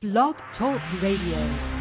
Blog Talk Radio.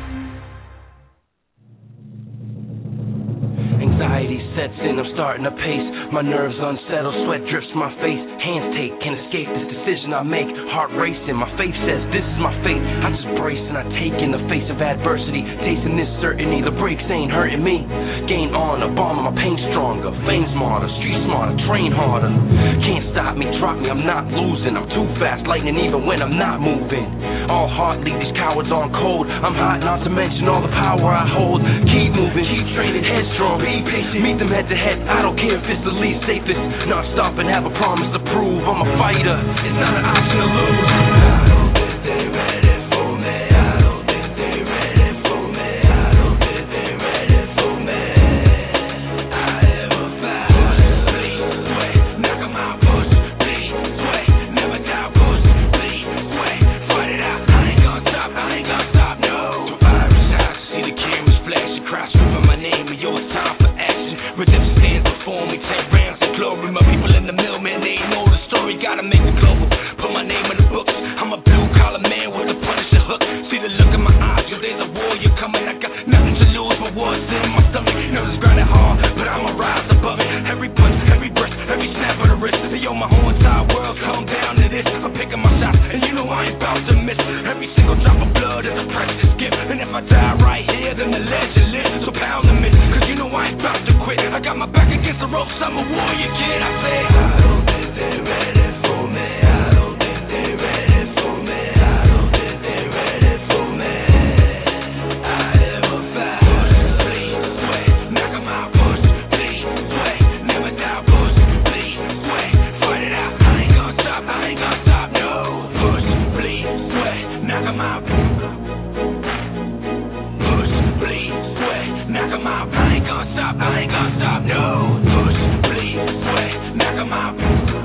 Anxiety sets in, I'm starting to pace. My nerves unsettled, sweat drips my face. Hands take, can't escape this decision I make. Heart racing, my faith says this is my fate. I just brace and I take in the face of adversity. Tasting this certainty, the breaks ain't hurting me. Gain on, a bomb, my pain stronger. Fame smarter, street smarter, train harder. Can't stop me, drop me, I'm not losing. I'm too fast, lightning even when I'm not moving. All heart leave these cowards on cold. I'm hot, not to mention all the power I hold. Keep moving, keep training, headstrong. Be patient, meet them head to head. I don't care if it's the least safest. Not stop and have a promise to prove. I'm a fighter, it's not an option to lose. I don't think they're ready for me. I don't think they're ready for me. I don't think they're ready for me. I am a fighter. Bleed, sweat, knock 'em out. Push, bleed, sweat, never doubt. Push, bleed, sweat, fight it out. I ain't gonna stop, I ain't gonna stop, no. Fiery shots, see the cameras flashing, cry screaming my name, and yo, it's time for action. Redemption stands before me, 10 rounds of glory. My people in the mill, man, they know the story. Gotta make it global, put my name in the books. I'm a blue-collar man with a Punisher hook. See the look in my eyes, yo, there's a warrior coming. I got nothing to lose, but what's in my stomach? Nerves grinding hard, but I'ma rise above it. Every punch, every breath, every snap of the wrist. Yo, my whole entire world come down to this. I'm picking my shots, and you know I ain't bound to miss. Every single drop of blood is a precious gift. And if I die right here, then the legend lives. So pound the myth, cause you know I ain't bound to quit. I got my back against the ropes, I'm a warrior kid. I say, I don't think they're ready for me. I don't think they're ready for me. I don't think they're ready for me. I am a fighter. Bleed, sweat, knock 'em out. Push, bleed, sweat, never doubt. Push, bleed, sweat, fight it out. I ain't gonna stop, I ain't gonna stop, no. Push, bleed, sweat, knock 'em out. Push, bleed, sweat, knock 'em out. I ain't gonna stop, I ain't gonna stop, no. Push, bleed, sweat, knock 'em out.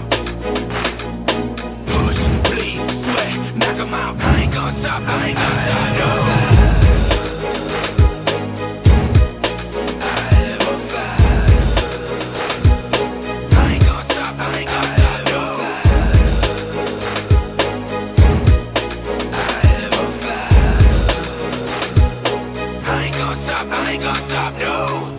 Push, bleed, sweat, knock 'em out. I ain't gonna stop, I ain't gonna stop, no. I am a fighter. I ain't gonna stop, I ain't gonna stop, no. I am a fighter. I ain't gonna stop, I ain't gonna stop, no.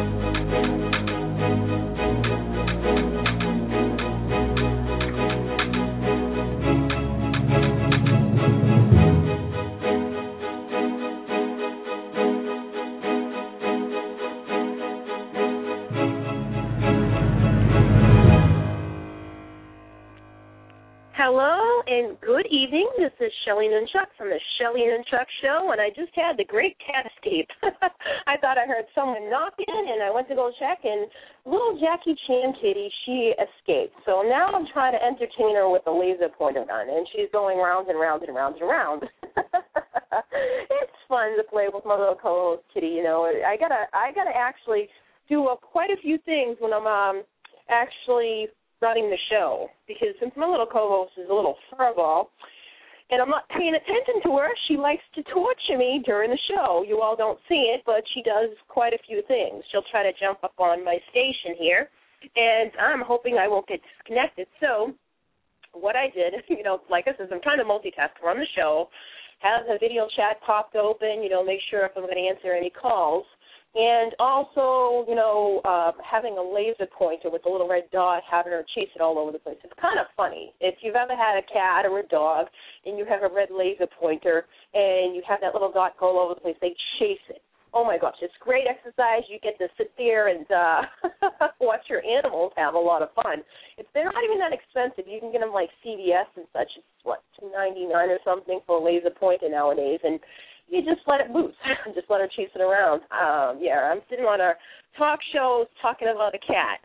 Hello and good evening. This is Shelly Nunchuck from the Shelly Nunchuck Show, and I just had the great cat escape. I thought I heard someone knocking, and I went to go check, and little Jackie Chan kitty, she escaped. So now I'm trying to entertain her with a laser pointer gun, and she's going round and round and round and round. It's fun to play with my little co-host kitty. You know, I gotta actually do quite a few things when I'm actually running the show, because since my little co-host is a little furball and I'm not paying attention to her, she likes to torture me during the show. You all don't see it, but she does quite a few things. She'll try to jump up on my station here, and I'm hoping I won't get disconnected. So what I did, you know, like I said, I'm trying to multitask, run the show, have the video chat popped open, you know, make sure if I'm going to answer any calls. And also, you know, having a laser pointer with a little red dot, having her chase it all over the place. It's kind of funny. If you've ever had a cat or a dog and you have a red laser pointer and you have that little dot go all over the place, they chase it. Oh, my gosh, it's great exercise. You get to sit there and watch your animals have a lot of fun. They're not even that expensive. You can get them like CVS and such. It's, what, $2.99 or something for a laser pointer nowadays. And you just let it loose. Just let her chase it around. Yeah, I'm sitting on our talk shows talking about a cat.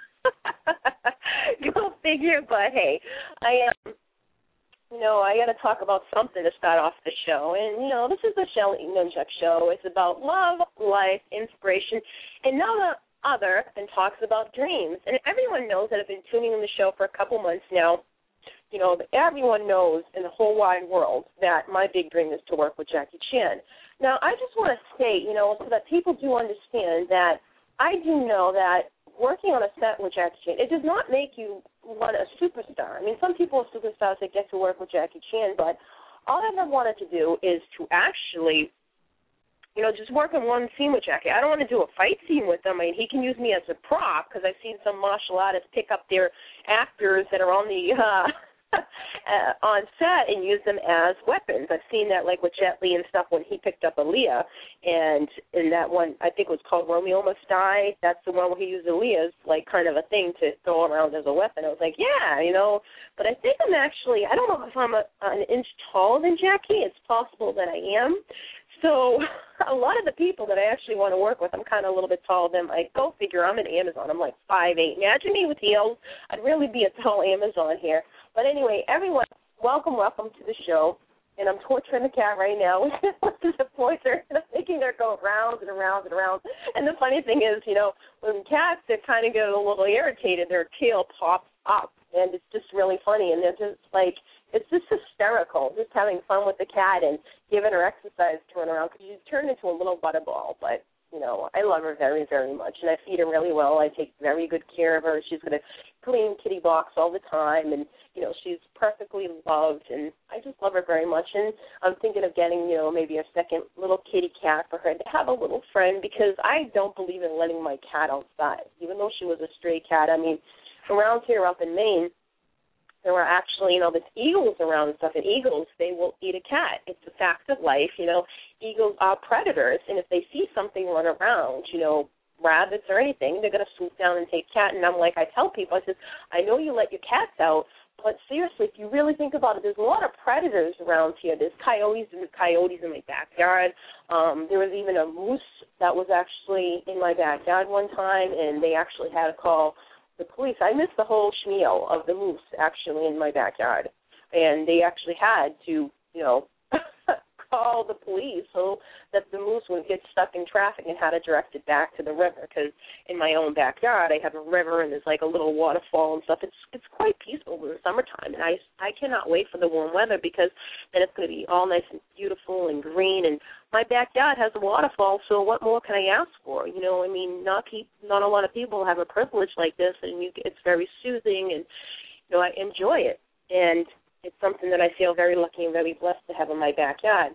Go figure, but hey, I got to talk about something to start off the show. And, you know, this is the Shelly Nunchuck Show. It's about love, life, inspiration, and none other than talks about dreams. And everyone knows that I've been tuning in the show for a couple months now. You know, everyone knows in the whole wide world that my big dream is to work with Jackie Chan. Now, I just want to state, you know, so that people do understand that I do know that working on a set with Jackie Chan, it does not make you one a superstar. I mean, some people are superstars that get to work with Jackie Chan, but all I've ever wanted to do is to actually, just work in one scene with Jackie. I don't want to do a fight scene with him. I mean, he can use me as a prop because I've seen some martial artists pick up their actors that are on the on set and use them as weapons. I've seen that, like, with Jet Li and stuff when he picked up Aaliyah, and in that one, I think it was called Romeo Must Die, that's the one where he used Aaliyah's, like, kind of a thing to throw around as a weapon. I was like, yeah, but I think I'm actually, I don't know if I'm an inch taller than Jackie. It's possible that I am. So a lot of the people that I actually want to work with, I'm kind of a little bit taller than. Like, go figure, I'm an Amazon. I'm like 5'8". Imagine me with heels. I'd really be a tall Amazon here. But anyway, everyone, welcome to the show. And I'm torturing the cat right now with the pointer, and I'm making her go round and around and around. And the funny thing is, when cats, they kind of get a little irritated, their tail pops up, and it's just really funny. And they're just like, it's just hysterical, just having fun with the cat and giving her exercise to run around, because she's turned into a little butterball. But, I love her very, very much, and I feed her really well. I take very good care of her. She's got a clean kitty box all the time, and, she's perfectly loved, and I just love her very much. And I'm thinking of getting, maybe a second little kitty cat for her to have a little friend, because I don't believe in letting my cat outside, even though she was a stray cat. I mean, around here up in Maine, there were actually, there's eagles around and stuff, and eagles, they will eat a cat. It's a fact of life, Eagles are predators, and if they see something run around, rabbits or anything, they're going to swoop down and take cat. And I'm like, I tell people, I said, I know you let your cats out, but seriously, if you really think about it, there's a lot of predators around here. There's coyotes in my backyard. There was even a moose that was actually in my backyard one time, and they actually had to call the police. I missed the whole schmeal of the moose actually in my backyard, and they actually had to, call the police so that the moose wouldn't get stuck in traffic and had to direct it back to the river, because in my own backyard I have a river and there's like a little waterfall and stuff. It's quite peaceful in the summertime, and I cannot wait for the warm weather, because then it's going to be all nice and beautiful and green, and my backyard has a waterfall, so what more can I ask for? Not a lot of people have a privilege like this, and it's very soothing, and I enjoy it, and it's something that I feel very lucky and very blessed to have in my backyard.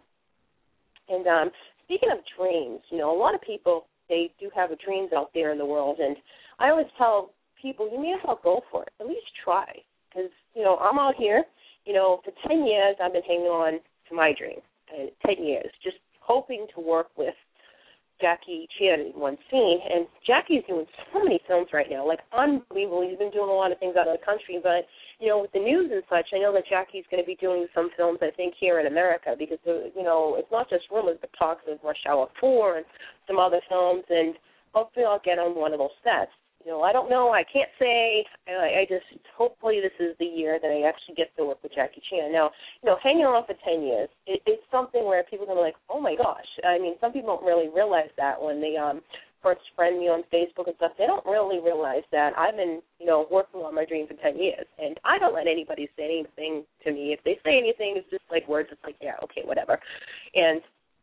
And speaking of dreams, a lot of people, they do have dreams out there in the world, and I always tell people, you may as well go for it. At least try, because, I'm out here, for 10 years I've been hanging on to my dream, 10 years, just hoping to work with Jackie Chan in one scene. And Jackie's doing so many films right now, like unbelievable. He's been doing a lot of things out of the country, but, with the news and such, I know that Jackie's going to be doing some films, I think, here in America, because, it's not just rumors, but talks of Rush Hour 4 and some other films, and hopefully I'll get on one of those sets. I don't know. I can't say. I just, hopefully this is the year that I actually get to work with Jackie Chan. Now, hanging on for 10 years, it's something where people are going to be like, oh, my gosh. I mean, some people don't really realize that when they first friend me on Facebook and stuff. They don't really realize that I've been, working on my dream for 10 years. And I don't let anybody say anything to me. If they say anything, it's just like words. It's like, yeah, okay, whatever. And,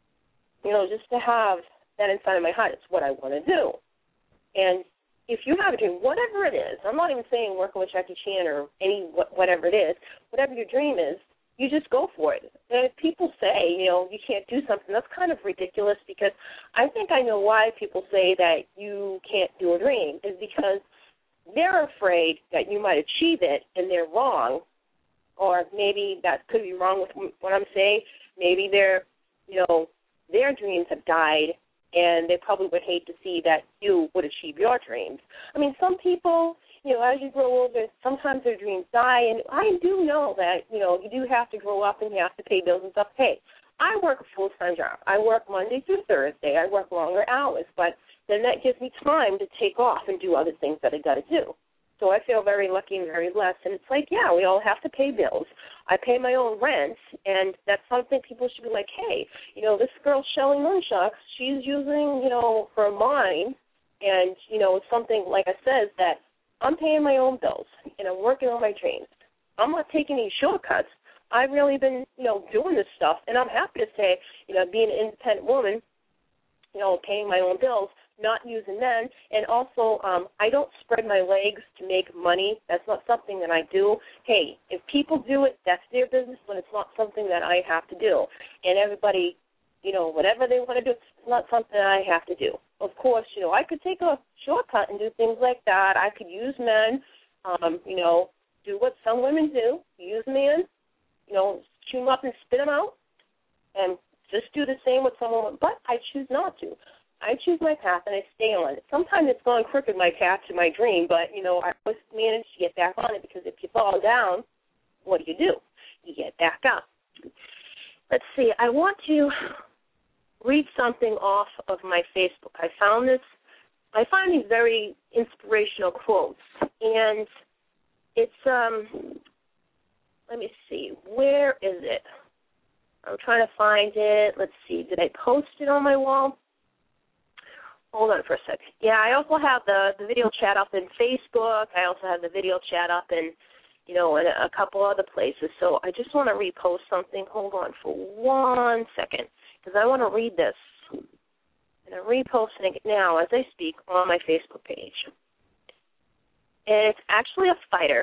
just to have that inside of my heart, it's what I want to do. And if you have a dream, whatever it is, I'm not even saying working with Jackie Chan or whatever it is, whatever your dream is, you just go for it. And if people say, you can't do something, that's kind of ridiculous, because I think I know why people say that you can't do a dream, is because they're afraid that you might achieve it and they're wrong, or maybe that could be wrong with what I'm saying. Maybe their dreams have died, and they probably would hate to see that you would achieve your dreams. I mean, some people, as you grow older, sometimes their dreams die, and I do know that, you do have to grow up and you have to pay bills and stuff. Hey, I work a full-time job. I work Monday through Thursday. I work longer hours, but then that gives me time to take off and do other things that I got to do. So I feel very lucky and very blessed. And it's like, yeah, we all have to pay bills. I pay my own rent, and that's something people should be like, hey, this girl, Shelly Nunchucks, she's using, her mind, and, it's something, like I said, that I'm paying my own bills, and I'm working on my dreams. I'm not taking any shortcuts. I've really been, doing this stuff, and I'm happy to say, being an independent woman, paying my own bills, not using men. And also, I don't spread my legs to make money. That's not something that I do. Hey, if people do it, that's their business, but it's not something that I have to do. And everybody, whatever they want to do, it's not something I have to do. Of course, I could take a shortcut and do things like that. I could use men, do what some women do, use men, chew them up and spit them out, and just do the same with someone. But I choose not to. I choose my path, and I stay on it. Sometimes it's gone crooked, my path to my dream, but, I always manage to get back on it, because if you fall down, what do? You get back up. Let's see. I want to read something off of my Facebook. I find these very inspirational quotes, and it's, let me see, where is it? I'm trying to find it. Let's see, did I post it on my wall? Hold on for a second. Yeah, I also have the video chat up in Facebook. I also have the video chat up in, in a couple other places. So I just want to repost something. Hold on for 1 second, because I want to read this. And I'm reposting it now as I speak on my Facebook page. And it's actually a fighter.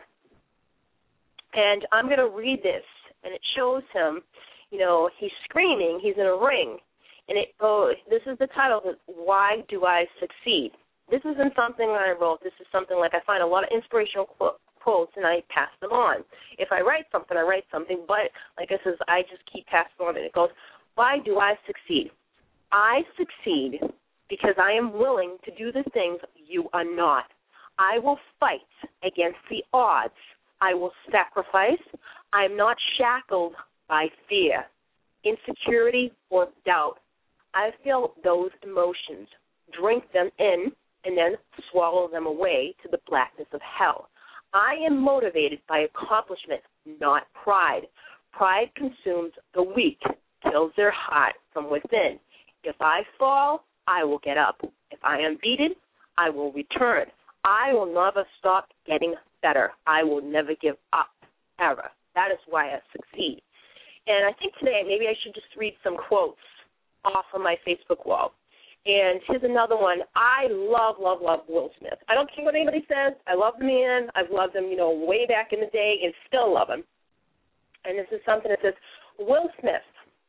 And I'm going to read this, and it shows him, he's screaming, he's in a ring. And this is the title, Why Do I Succeed? This isn't something that I wrote. This is something like I find a lot of inspirational quotes, and I pass them on. If I write something, I write something, but like I says, I just keep passing on, and it goes, why do I succeed? I succeed because I am willing to do the things you are not. I will fight against the odds. I will sacrifice. I am not shackled by fear, insecurity, or doubt. I feel those emotions, drink them in, and then swallow them away to the blackness of hell. I am motivated by accomplishment, not pride. Pride consumes the weak, kills their heart from within. If I fall, I will get up. If I am beaten, I will return. I will never stop getting better. I will never give up, ever. That is why I succeed. And I think today maybe I should just read some quotes off of my Facebook wall. And here's another one. I love Will Smith. I don't care what anybody says. I love the man. I've loved him, way back in the day, and still love him. And this is something that says, Will Smith,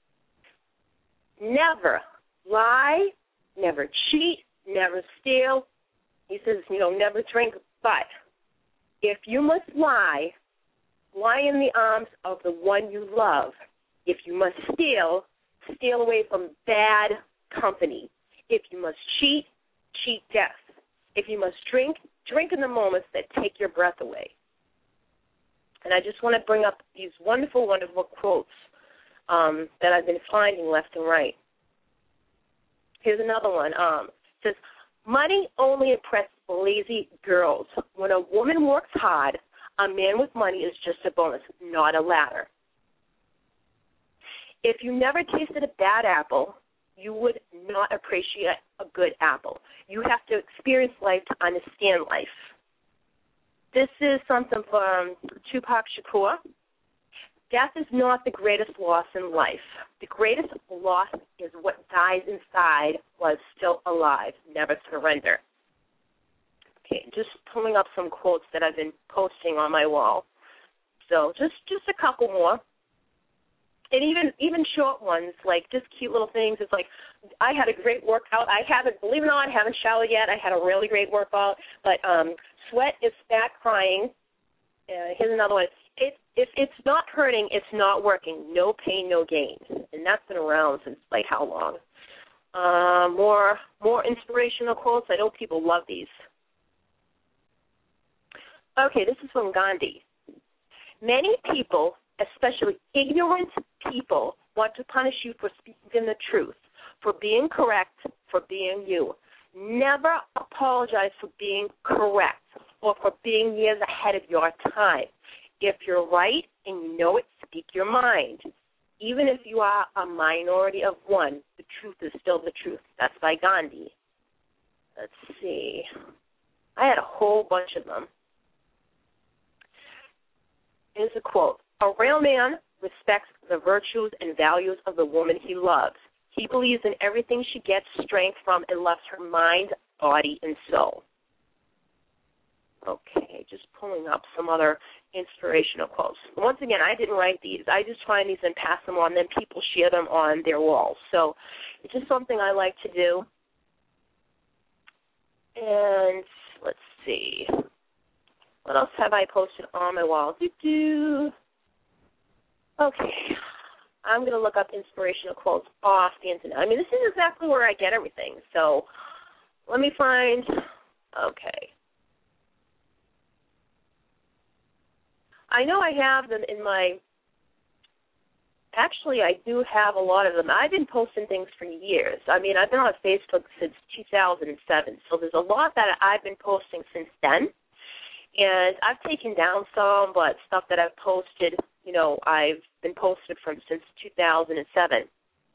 never lie, never cheat, never steal. He says, never drink. But if you must lie, lie in the arms of the one you love. If you must steal, steal away from bad company. If you must cheat, cheat death. If you must drink, drink in the moments that take your breath away. And I just want to bring up these wonderful, wonderful quotes that I've been finding left and right. Here's another one. It says, money only impresses lazy girls. When a woman works hard, a man with money is just a bonus, not a ladder. If you never tasted a bad apple, you would not appreciate a good apple. You have to experience life to understand life. This is something from Tupac Shakur. Death is not the greatest loss in life. The greatest loss is what dies inside was still alive. Never surrender. Okay, just pulling up some quotes that I've been posting on my wall. So just a couple more. And even short ones, like just cute little things. It's like, I had a great workout. Believe it or not, I haven't showered yet. I had a really great workout. But sweat is fat crying. Here's another one. If it's not hurting, it's not working. No pain, no gain. And that's been around since, like, how long? More inspirational quotes. I know people love these. Okay, this is from Gandhi. Many people, especially ignorant people, want to punish you for speaking the truth, for being correct, for being you. Never apologize for being correct or for being years ahead of your time. If you're right and you know it, speak your mind. Even if you are a minority of one, the truth is still the truth. That's by Gandhi. Let's see. I had a whole bunch of them. Here's a quote. A real man respects the virtues and values of the woman he loves. He believes in everything she gets strength from and loves her mind, body, and soul. Okay, just pulling up some other inspirational quotes. Once again, I didn't write these. I just find these and pass them on, then people share them on their walls. So it's just something I like to do. And let's see. What else have I posted on my wall? Okay. I'm going to look up inspirational quotes off the internet. I mean, this is exactly where I get everything. So let me find, okay. I know I have them in my, actually I do have a lot of them. I've been posting things for years. I mean, I've been on Facebook since 2007, so there's a lot that I've been posting since then. And I've taken down some, but stuff that I've posted, you know, I've been posted from since 2007.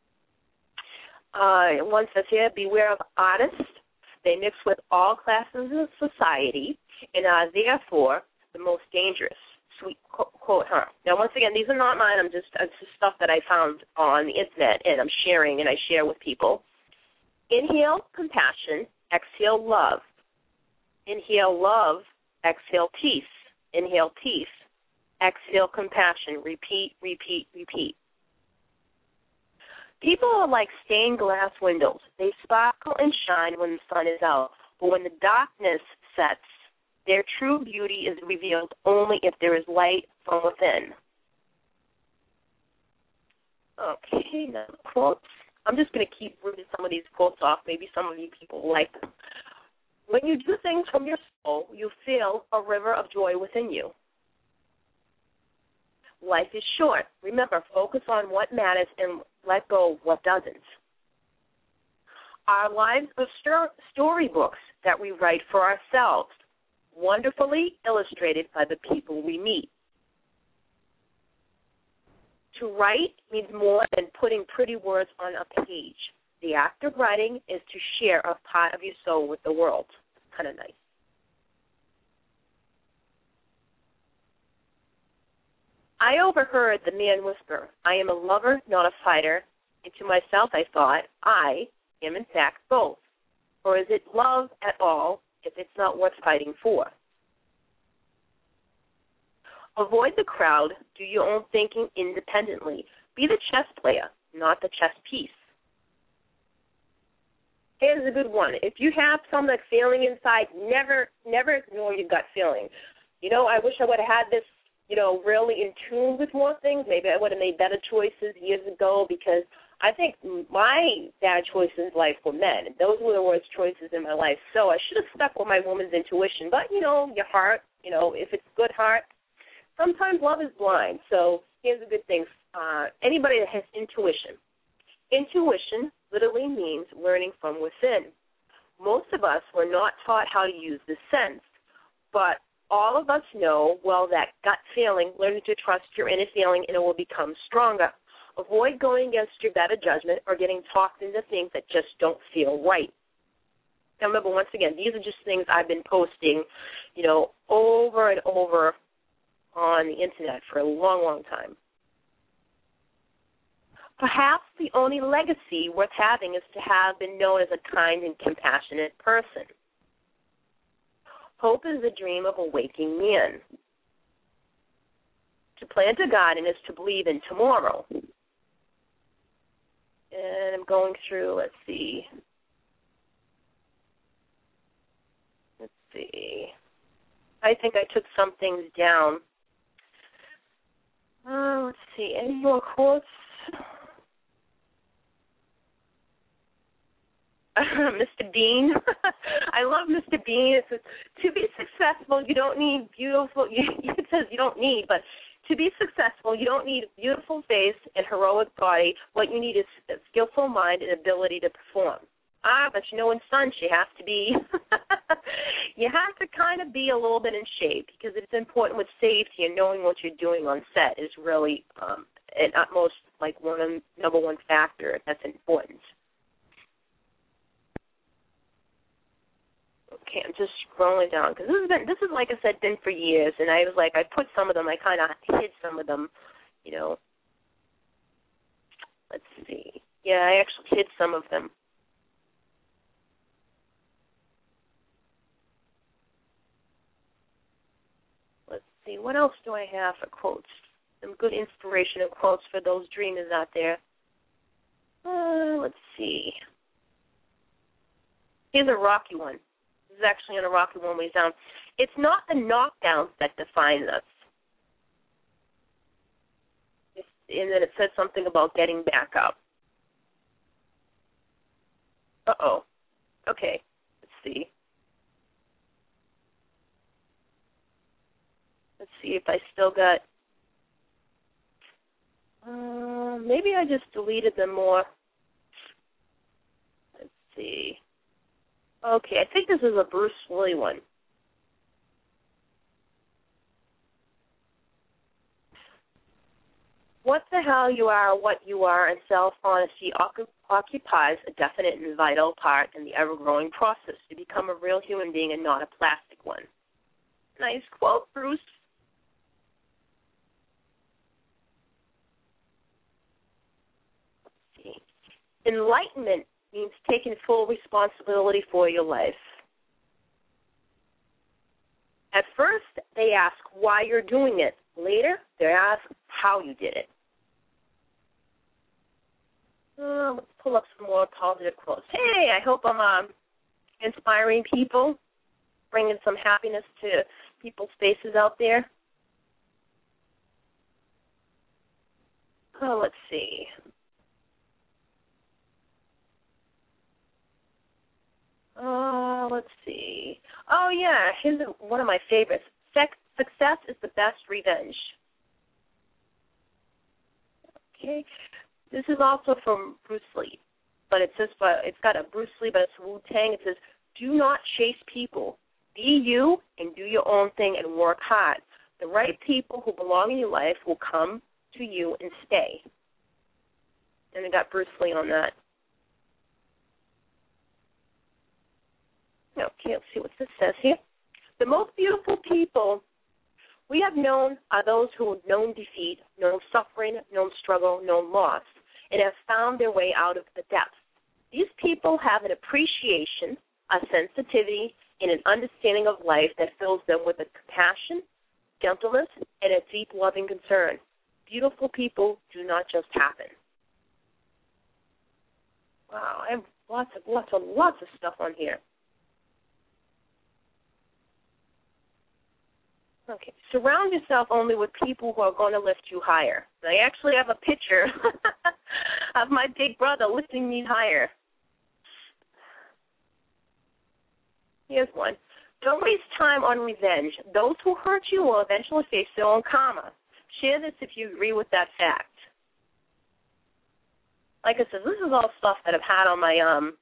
One says here, beware of artists. They mix with all classes of society and are therefore the most dangerous. Sweet quote, huh? Now, once again, these are not mine. It's just stuff that I found on the internet, and I'm sharing, and I share with people. Inhale compassion, exhale love. Inhale love, exhale peace. Inhale peace, exhale compassion. Repeat, repeat, repeat. People are like stained glass windows. They sparkle and shine when the sun is out, but when the darkness sets, their true beauty is revealed only if there is light from within. Okay, now quotes. I'm just going to keep reading some of these quotes off. Maybe some of you people like them. When you do things from your soul, you feel a river of joy within you. Life is short. Remember, focus on what matters and let go of what doesn't. Our lives are storybooks that we write for ourselves, wonderfully illustrated by the people we meet. To write means more than putting pretty words on a page. The act of writing is to share a part of your soul with the world. Kind of nice. I overheard the man whisper, I am a lover, not a fighter. And to myself I thought, I am in fact both. Or is it love at all if it's not worth fighting for? Avoid the crowd. Do your own thinking independently. Be the chess player, not the chess piece. Here's a good one. If you have some like feeling inside, never ignore your gut feeling. You know, I wish I would have had this, you know, really in tune with more things. Maybe I would have made better choices years ago because I think my bad choices in life were men. And those were the worst choices in my life. So I should have stuck with my woman's intuition. But, you know, your heart, you know, if it's good heart, sometimes love is blind. So here's a good thing. Anybody that has intuition. Intuition literally means learning from within. Most of us were not taught how to use this sense, but all of us know, well, that gut feeling, learning to trust your inner feeling, and it will become stronger. Avoid going against your better judgment or getting talked into things that just don't feel right. Now, remember, once again, these are just things I've been posting, you know, over and over on the Internet for a long, long time. Perhaps the only legacy worth having is to have been known as a kind and compassionate person. Hope is the dream of a waking man. To plant a garden is to believe in tomorrow. And I'm going through, let's see. I think I took some things down. Let's see, any more quotes? Mr. Bean. I love Mr. Bean. It says, to be successful, you don't need beautiful, it says you don't need, but to be successful, you don't need a beautiful face and heroic body. What you need is a skillful mind and ability to perform. But you know, in stunts, you have to be, you have to kind of be a little bit in shape because it's important with safety and knowing what you're doing on set is really an utmost, like, number one factor that's important. Okay, I'm just scrolling down because this is like I said, been for years, and I was like, I put some of them, I kind of hid some of them, you know. Let's see. Yeah, I actually hid some of them. Let's see, what else do I have for quotes? Some good inspirational quotes for those dreamers out there. Let's see. Here's a rocky one. This is actually on a rocky one way down. It's not the knockdowns that define us. And then it says something about getting back up. Uh-oh. Okay, let's see. Let's see if I still got... maybe I just deleted them more. Let's see. Okay, I think this is a Bruce Lee one. What the hell you are, what you are, and self-honesty occupies a definite and vital part in the ever-growing process to become a real human being and not a plastic one. Nice quote, Bruce. Let's see. Enlightenment means taking full responsibility for your life. At first, they ask why you're doing it. Later, they ask how you did it. Let's pull up some more positive quotes. Hey, I hope I'm inspiring people, bringing some happiness to people's faces out there. Let's see. Let's see. Oh, yeah, here's one of my favorites. Success is the best revenge. Okay. This is also from Bruce Lee, but it says, it's got a Bruce Lee, but it's Wu-Tang. It says, do not chase people. Be you and do your own thing and work hard. The right people who belong in your life will come to you and stay. And it got Bruce Lee on that. Okay, let's see what this says here. The most beautiful people we have known are those who have known defeat, known suffering, known struggle, known loss, and have found their way out of the depths. These people have an appreciation, a sensitivity, and an understanding of life that fills them with a compassion, gentleness, and a deep loving concern. Beautiful people do not just happen. Wow, I have lots of stuff on here. Okay, surround yourself only with people who are going to lift you higher. I actually have a picture of my big brother lifting me higher. Here's one. Don't waste time on revenge. Those who hurt you will eventually face their own karma. Share this if you agree with that fact. Like I said, this is all stuff that I've had on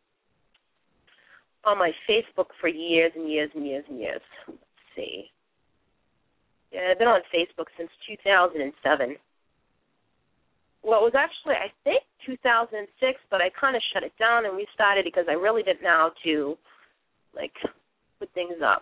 my Facebook for years and years and years and years. Let's see. Yeah, I've been on Facebook since 2007. Well, it was actually, I think, 2006, but I kind of shut it down and restarted because I really didn't know how to, put things up.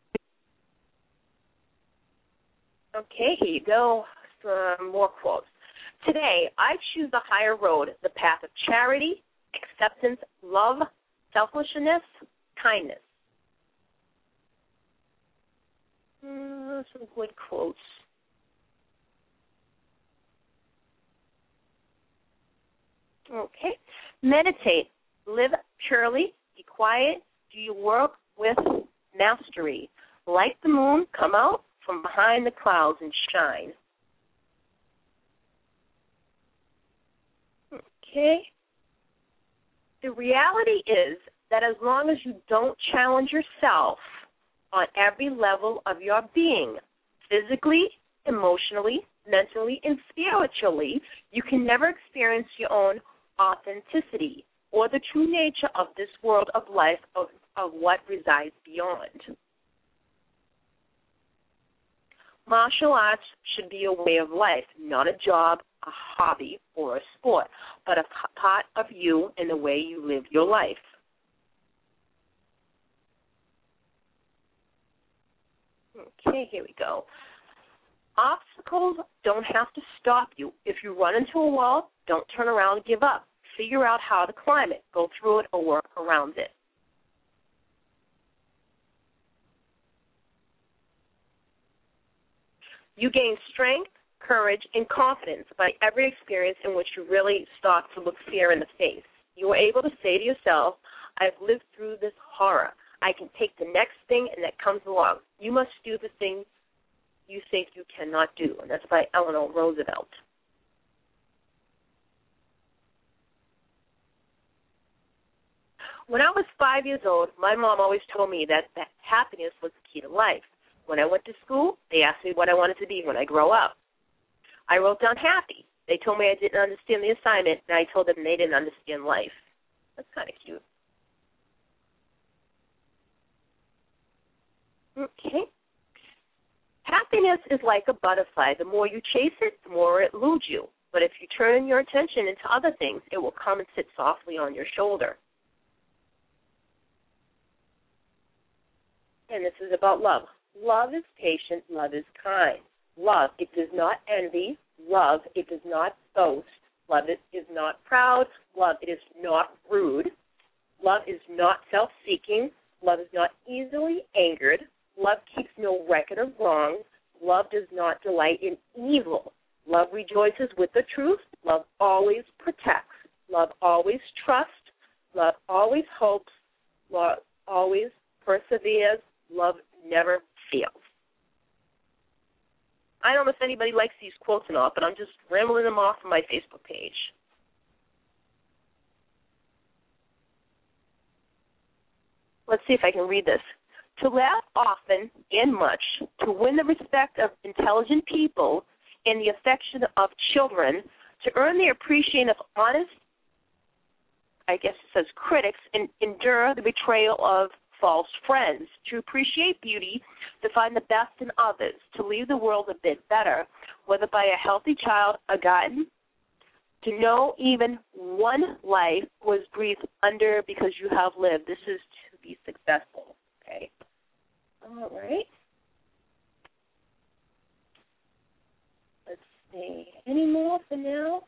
Okay, here you go. Some more quotes. Today, I choose the higher road, the path of charity, acceptance, love, selflessness, kindness. Some good quotes. Okay. Meditate. Live purely. Be quiet. Do your work with mastery. Like the moon, come out from behind the clouds and shine. Okay. The reality is that as long as you don't challenge yourself on every level of your being, physically, emotionally, mentally, and spiritually, you can never experience your own authenticity or the true nature of this world of life of what resides beyond. Martial arts should be a way of life, not a job, a hobby, or a sport, but a part of you and the way you live your life. Okay, here we go. Obstacles don't have to stop you. If you run into a wall, don't turn around and give up. figure out how to climb it, go through it, or work around it. You gain strength, courage, and confidence by every experience in which you really stop to look fear in the face. You are able to say to yourself, I've lived through this horror. I can take the next thing and that comes along. You must do the thing you think you cannot do. And that's by Eleanor Roosevelt. When I was 5 years old, my mom always told me that happiness was the key to life. When I went to school, they asked me what I wanted to be when I grow up. I wrote down happy. They told me I didn't understand the assignment, and I told them they didn't understand life. That's kind of cute. Okay. Happiness is like a butterfly. The more you chase it, the more it eludes you. But if you turn your attention into other things, it will come and sit softly on your shoulder. And this is about love. Love is patient. Love is kind. Love, it does not envy. Love, it does not boast. Love, it is not proud. Love, it is not rude. Love is not self-seeking. Love is not easily angered. Love keeps no record of wrong. Love does not delight in evil. Love rejoices with the truth. Love always protects. Love always trusts. Love always hopes. Love always perseveres. Love never fails. I don't know if anybody likes these quotes or not, but I'm just rambling them off on my Facebook page. Let's see if I can read this. To laugh often and much, to win the respect of intelligent people and the affection of children, to earn the appreciation of honest, I guess it says critics, and endure the betrayal of false friends, to appreciate beauty, to find the best in others, to leave the world a bit better, whether by a healthy child, a garden, to know even one life was breathed under because you have lived. This is to be successful. Okay. All right. Let's see. Any more for now?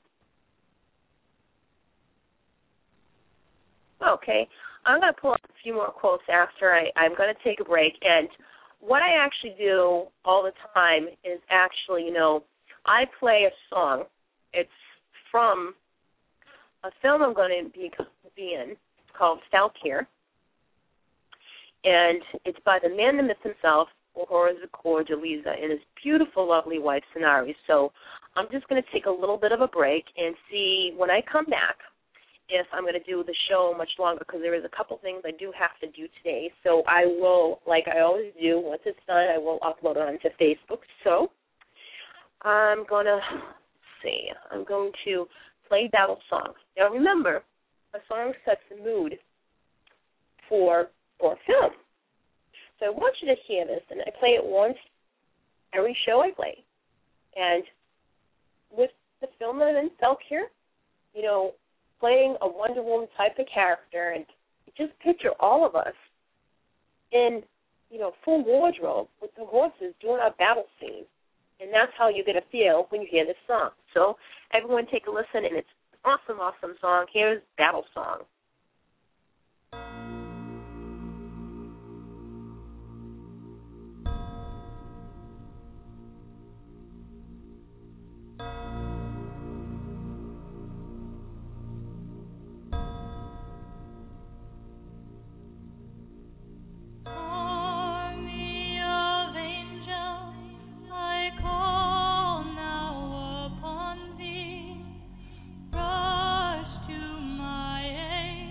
Okay. I'm going to pull up a few more quotes after I'm going to take a break. And what I actually do all the time is actually, I play a song. It's from a film I'm going to be in. It's called Stalker. And it's by the man, the myth himself, Horace Core DeLisa, and his beautiful, lovely wife, Sonari. So I'm just going to take a little bit of a break and see when I come back if I'm going to do the show much longer, because there is a couple things I do have to do today. So I will, like I always do, once it's done, I will upload it onto Facebook. So I'm going to play Battle Song. Now remember, a song sets the mood for film. So I want you to hear this, and I play it once every show I play. And with the film that I'm in Selk-Care, playing a Wonder Woman type of character, and just picture all of us in, full wardrobe with the horses doing our battle scene. And that's how you're going to feel when you hear this song. So everyone take a listen, and it's an awesome, awesome song. Here's Battle Song. Rush to my aid.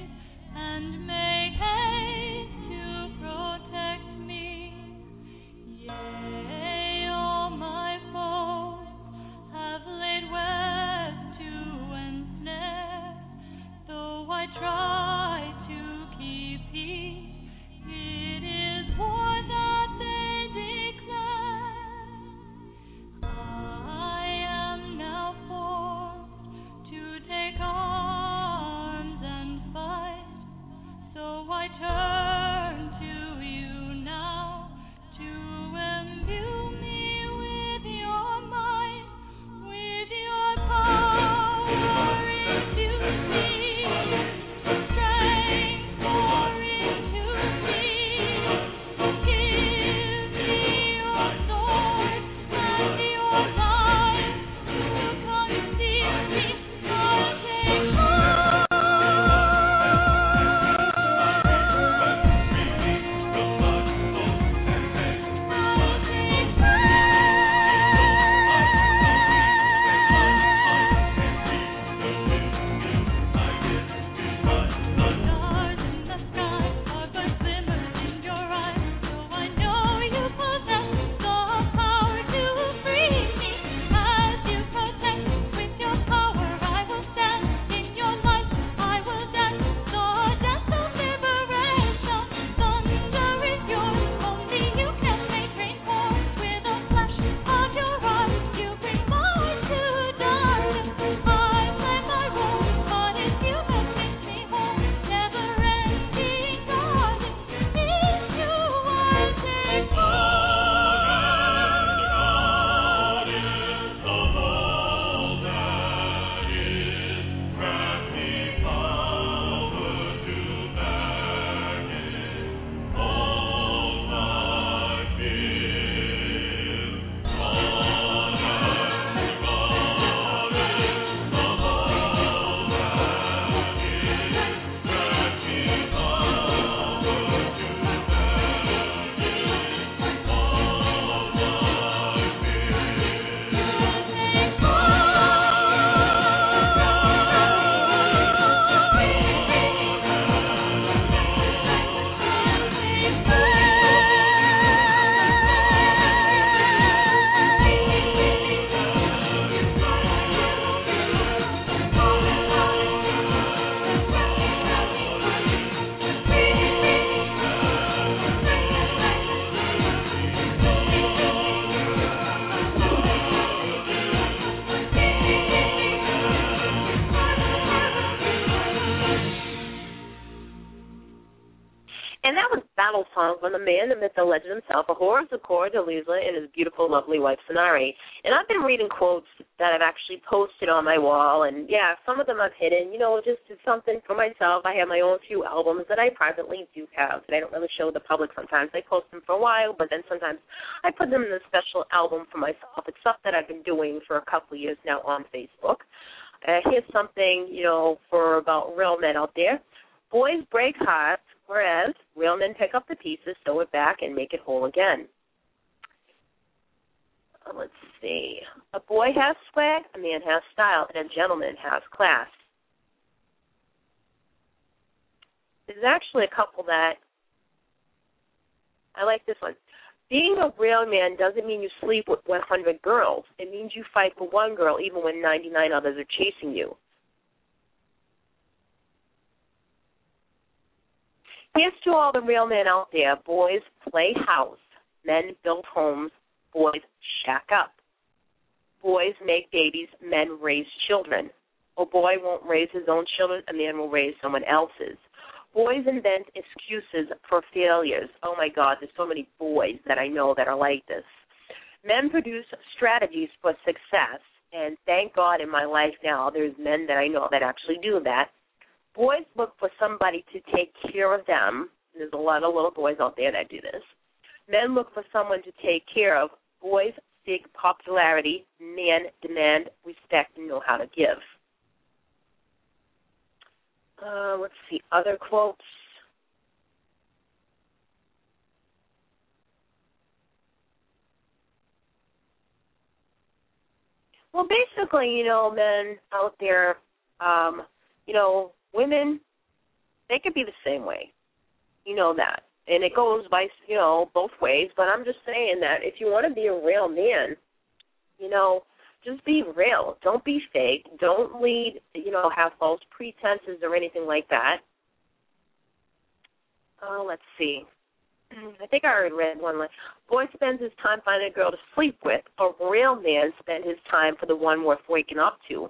battle song from the man, the myth, the legend himself, Ahura Zakor Deliza, and his beautiful, lovely wife, Sanari. And I've been reading quotes that I've actually posted on my wall, and, yeah, some of them I've hidden, just something for myself. I have my own few albums that I privately do have that I don't really show the public sometimes. I post them for a while, but then sometimes I put them in a special album for myself. It's stuff that I've been doing for a couple of years now on Facebook. Here's something, for about real men out there. Boys break hearts, whereas real men pick up the pieces, sew it back, and make it whole again. Let's see. A boy has swag, a man has style, and a gentleman has class. There's actually a couple that I like this one. Being a real man doesn't mean you sleep with 100 girls. It means you fight for one girl even when 99 others are chasing you. Here's to all the real men out there. Boys play house. Men build homes. Boys shack up. Boys make babies. Men raise children. A boy won't raise his own children. A man will raise someone else's. Boys invent excuses for failures. Oh, my God, there's so many boys that I know that are like this. Men produce strategies for success, and thank God in my life now there's men that I know that actually do that. Boys look for somebody to take care of them. There's a lot of little boys out there that do this. Men look for someone to take care of. Boys seek popularity. Men demand respect and know how to give. Let's see, other quotes. Well, basically, men out there, women, they could be the same way. You know that. And it goes by, both ways. But I'm just saying that if you want to be a real man, just be real. Don't be fake. Don't lead, have false pretenses or anything like that. Let's see. I think I already read one. Boy spends his time finding a girl to sleep with. A real man spends his time for the one worth waking up to.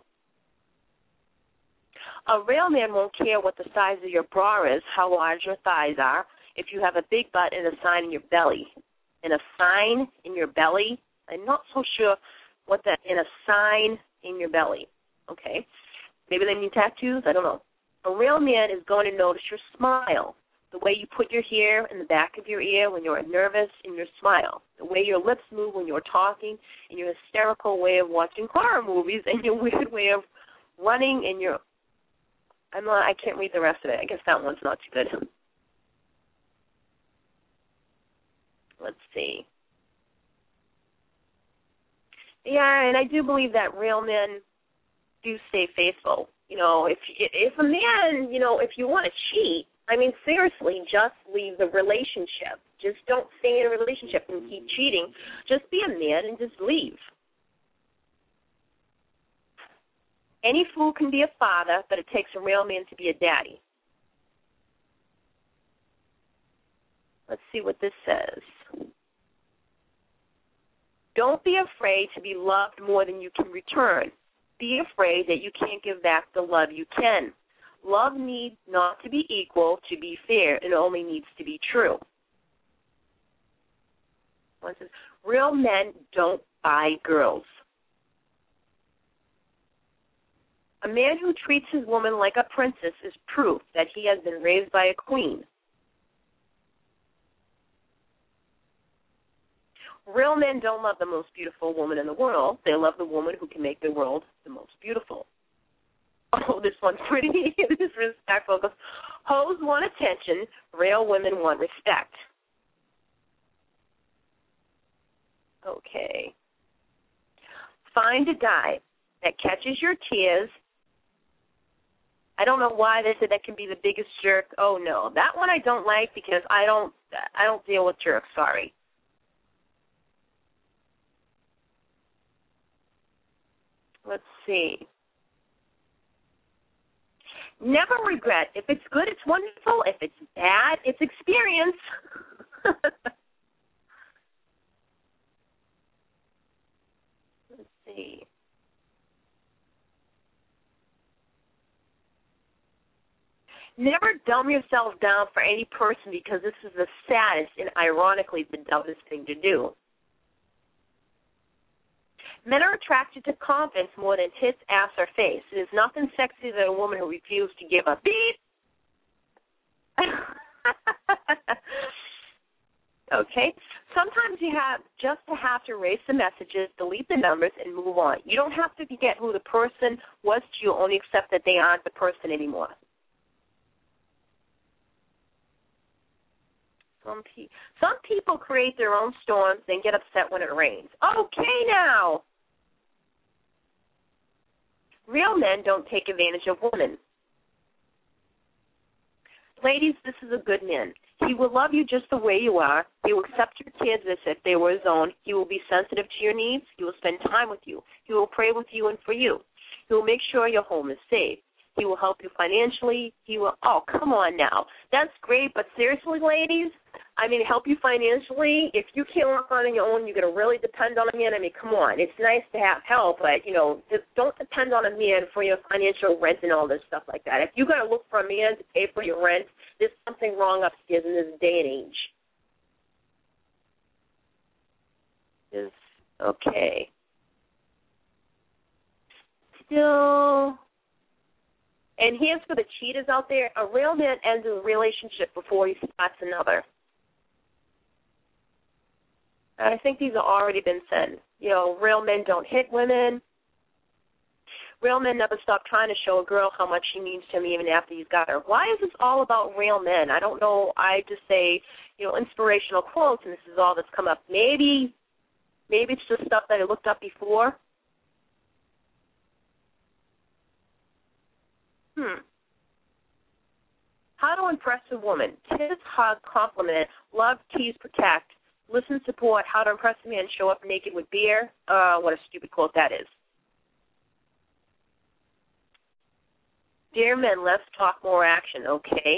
A real man won't care what the size of your bra is, how large your thighs are, if you have a big butt and a sign in your belly. And a sign in your belly? I'm not so sure what that, in a sign in your belly. Okay. Maybe they mean tattoos? I don't know. A real man is going to notice your smile, the way you put your hair in the back of your ear when you're nervous, and your smile, the way your lips move when you're talking, and your hysterical way of watching horror movies, and your weird way of running, and your... I can't read the rest of it. I guess that one's not too good. Let's see. Yeah, and I do believe that real men do stay faithful. If a man, if you want to cheat, seriously, just leave the relationship. Just don't stay in a relationship and keep cheating. Just be a man and just leave. Any fool can be a father, but it takes a real man to be a daddy. Let's see what this says. Don't be afraid to be loved more than you can return. Be afraid that you can't give back the love you can. Love needs not to be equal to be fair. It only needs to be true. One says, real men don't buy girls. A man who treats his woman like a princess is proof that he has been raised by a queen. Real men don't love the most beautiful woman in the world. They love the woman who can make the world the most beautiful. Oh, this one's pretty disrespectful. Hoes want attention. Real women want respect. Okay. Find a guy that catches your tears. I don't know why they said that can be the biggest jerk. Oh, no. That one I don't like because I don't deal with jerks. Sorry. Let's see. Never regret. If it's good, it's wonderful. If it's bad, it's experience. Let's see. Never dumb yourself down for any person because this is the saddest and ironically the dumbest thing to do. Men are attracted to confidence more than tits, ass, or face. There's nothing sexier than a woman who refuses to give a beep. Okay? Sometimes you have just to erase the messages, delete the numbers, and move on. You don't have to forget who the person was to you, only accept that they aren't the person anymore. Some people create their own storms, then get upset when it rains. Okay, now. Real men don't take advantage of women. Ladies, this is a good man. He will love you just the way you are. He will accept your kids as if they were his own. He will be sensitive to your needs. He will spend time with you. He will pray with you and for you. He will make sure your home is safe. He will help you financially. He will, oh, come on now. That's great, but seriously, ladies, I mean, help you financially. If you can't work on your own, you're going to really depend on a man. I mean, come on. It's nice to have help, but, you know, just don't depend on a man for your financial rent and all this stuff like that. If you're going to look for a man to pay for your rent, there's something wrong upstairs in this day and age. Okay. Still... And here's for the cheaters out there. A real man ends a relationship before he starts another. I think these have already been said. You know, real men don't hit women. Real men never stop trying to show a girl how much she means to him even after he's got her. Why is this all about real men? I don't know. I just say, you know, inspirational quotes, and this is all that's come up. Maybe it's just stuff that I looked up before. How to impress a woman. Kiss, hug, compliment, love, tease, protect, listen, support, how to impress a man, show up naked with beer. What a stupid quote that is. Dear men, less talk, more action. Okay.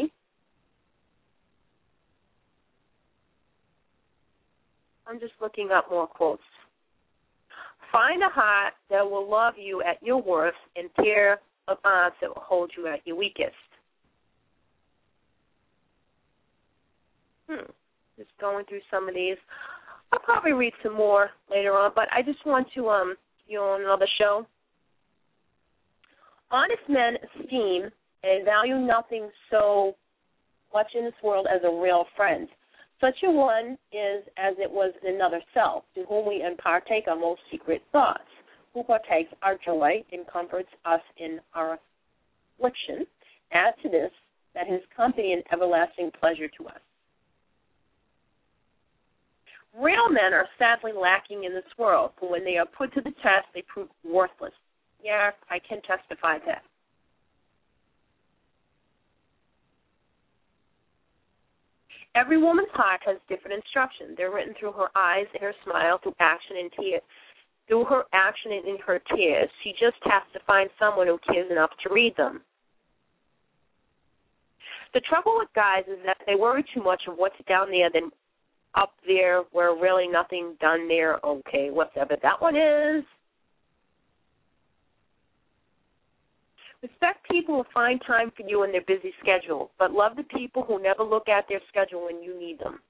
I'm just looking up more quotes. Find a heart that will love you at your worst and tear of odds that will hold you at your weakest. Just going through some of these. I'll probably read some more later on, but I just want to, on another show. Honest men esteem and value nothing so much in this world as a real friend. Such a one is as it was another self, to whom we partake our most secret thoughts, who partakes our joy and comforts us in our affliction. Add to this that his company and everlasting pleasure to us. Real men are sadly lacking in this world, but when they are put to the test, they prove worthless. Yeah, I can testify to that. Every woman's heart has different instructions. They're written through her eyes and her smile, through action and tears. Through her action and in her tears. She just has to find someone who cares enough to read them. The trouble with guys is that they worry too much of what's down there than up there where really nothing done there. Okay, whatever that one is. Respect people who find time for you in their busy schedule, but love the people who never look at their schedule when you need them.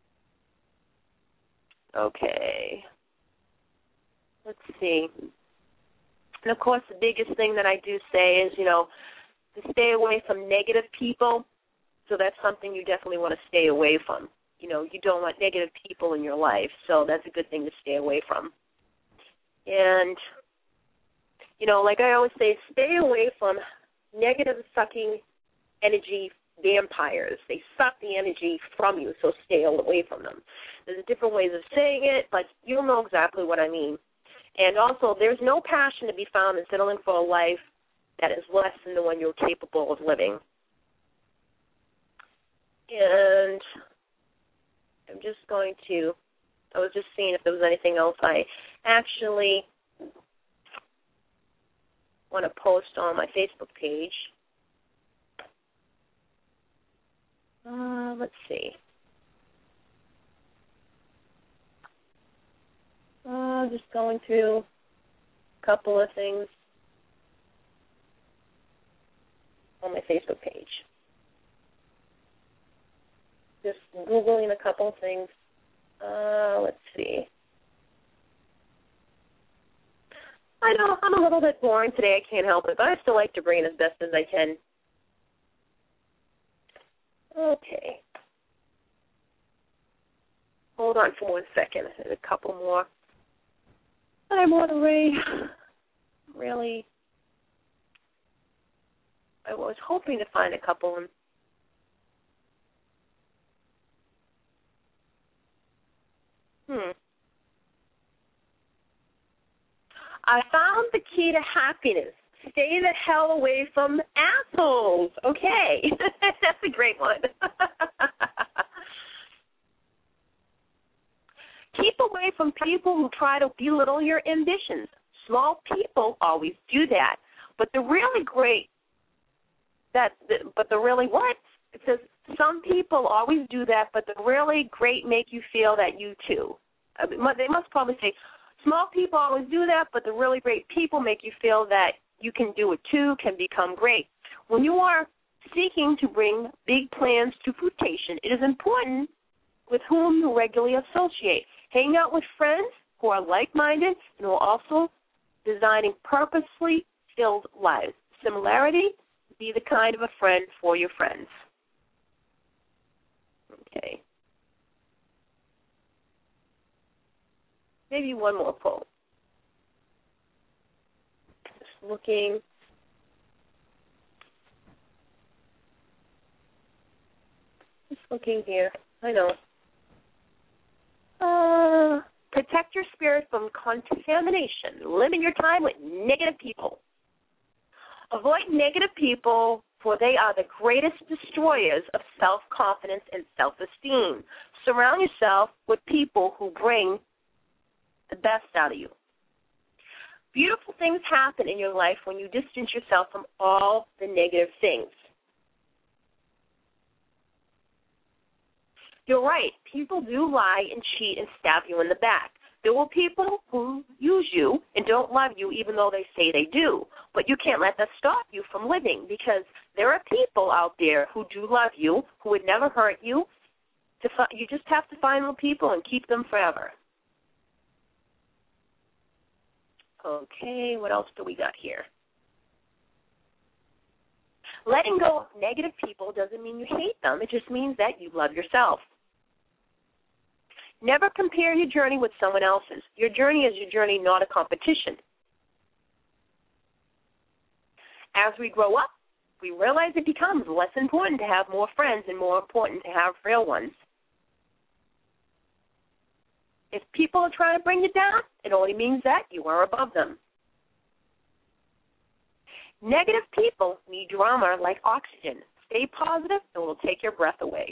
Okay. Let's see. And, of course, the biggest thing that I do say is, to stay away from negative people. So that's something you definitely want to stay away from. You don't want negative people in your life, so that's a good thing to stay away from. And, like I always say, stay away from negative sucking energy vampires. They suck the energy from you, so stay away from them. There's different ways of saying it, but you'll know exactly what I mean. And also, there's no passion to be found in settling for a life that is less than the one you're capable of living. And I was just seeing if there was anything else I actually want to post on my Facebook page. Let's see. Just going through a couple of things on my Facebook page. Googling a couple things. Let's see. I know I'm a little bit boring today. I can't help it, but I still like to bring it as best as I can. Okay. Hold on for 1 second. There's a couple more. I'm on the way. Really, I was hoping to find a couple. I found the key to happiness. Stay the hell away from assholes. Okay. That's a great one. Keep away from people who try to belittle your ambitions. Small people always do that. But the really great, It says some people always do that, but the really great make you feel that you too. They must probably say, small people always do that, but the really great people make you feel that you can do it too, can become great. When you are seeking to bring big plans to fruition, it is important with whom you regularly associate. Hang out with friends who are like-minded and who are also designing purposely filled lives. Similarity, be the kind of a friend for your friends. Okay. Maybe one more quote. Just looking. Just looking here. I know. Protect your spirit from contamination. Limit your time with negative people. Avoid negative people, for they are the greatest destroyers of self-confidence and self-esteem. Surround yourself with people who bring the best out of you. Beautiful things happen in your life when you distance yourself from all the negative things. You're right. People do lie and cheat and stab you in the back. There will be people who use you and don't love you even though they say they do. But you can't let that stop you from living, because there are people out there who do love you, who would never hurt you. You just have to find the people and keep them forever. Okay, what else do we got here? Letting go of negative people doesn't mean you hate them. It just means that you love yourself. Never compare your journey with someone else's. Your journey is your journey, not a competition. As we grow up, we realize it becomes less important to have more friends and more important to have real ones. If people are trying to bring you down, it only means that you are above them. Negative people need drama like oxygen. Stay positive, and it will take your breath away.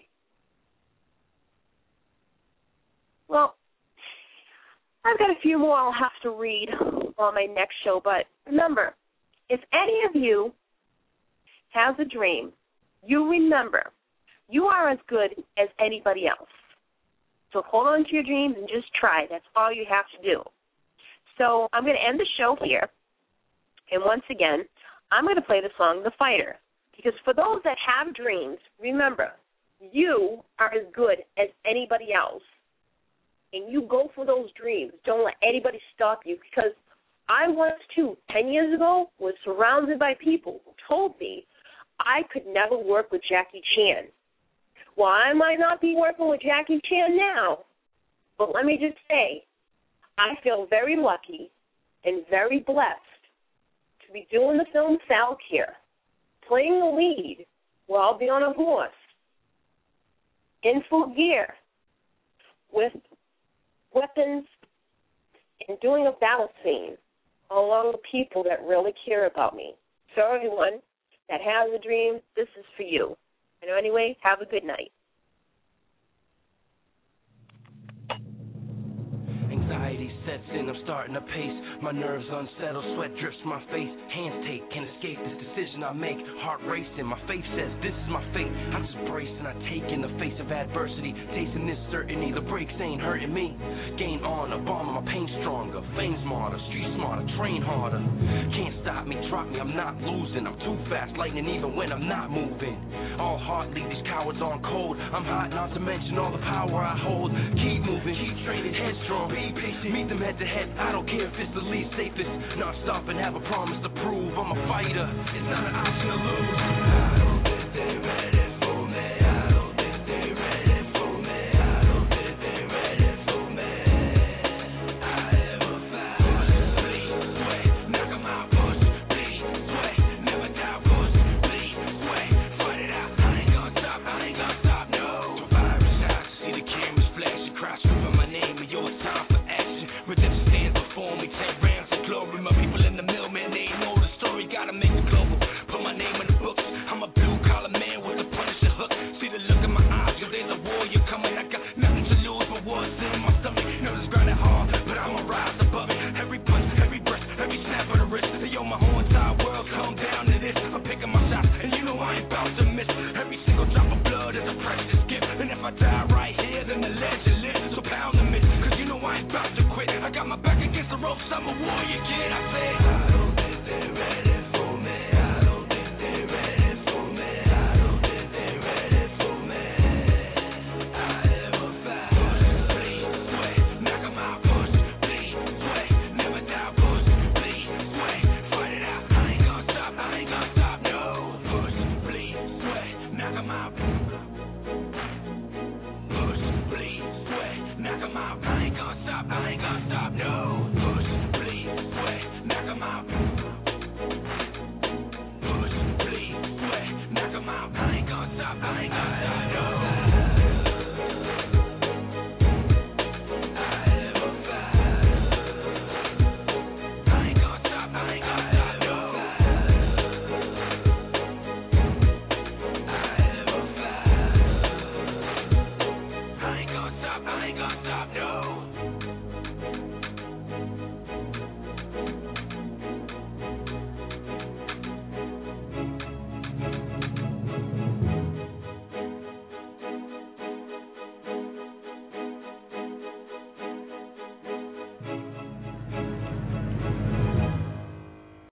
Well, I've got a few more I'll have to read on my next show, but remember, if any of you has a dream, you remember you are as good as anybody else. So hold on to your dreams and just try. That's all you have to do. So I'm going to end the show here. And once again, I'm going to play the song The Fighter. Because for those that have dreams, remember, you are as good as anybody else. And you go for those dreams. Don't let anybody stop you. Because I once, too, 10 years ago, was surrounded by people who told me I could never work with Jackie Chan. Well, I might not be working with Jackie Chan now, but let me just say, I feel very lucky and very blessed to be doing the film Falkir, playing the lead where I'll be on a horse, in full gear, with weapons, and doing a battle scene along with people that really care about me. So everyone that has a dream, this is for you. And anyway, have a good night. Anxiety sets in, I'm starting to pace. My nerves unsettled, sweat drips my face. Hands take, can't escape this decision I make. Heart racing, my faith says this is my fate. I just brace and I take in the face of adversity. Tasting this certainty, the breaks ain't hurting me. Gain honor, bomb my pain stronger. Fame smarter, street smarter, train harder. Can't stop me, drop me, I'm not losing. I'm too fast, lightning even when I'm not moving. All heart leave these cowards on cold. I'm hot, not to mention all the power I hold. Keep moving, keep training, headstrong. Be patient, meet them head to head. I don't care if it's the least safest. Not stop and have a promise to prove. I'm a fighter, it's not an option to lose.